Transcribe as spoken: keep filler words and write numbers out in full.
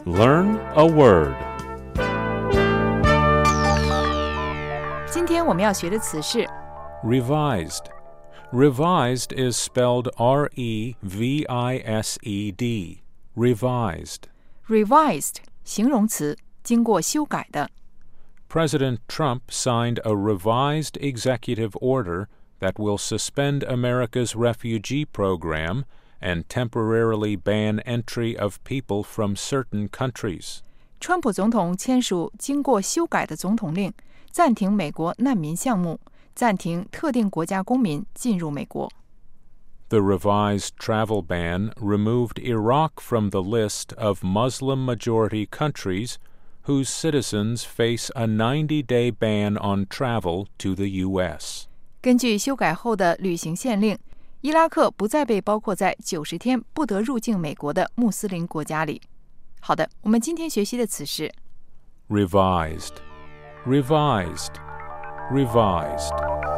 Learn a word. 今天我们要学的词是 Revised. Revised is spelled R E V I S E D. Revised. revised 形容词，经过修改的。 President Trump signed a revised executive order that will suspend America's refugee program and temporarily ban entry of people from certain countries. 川普总统签署经过修改的总统令，暂停美国难民项目，暂停特定国家公民进入美国。 The revised travel ban removed Iraq from the list of Muslim-majority countries whose citizens face a ninety-day ban on travel to the U S. 根据修改后的旅行限令，伊拉克不再被包括在九十天不得入境美国的穆斯林国家里。好的，我们今天学习的词是 Revised. Revised. Revised.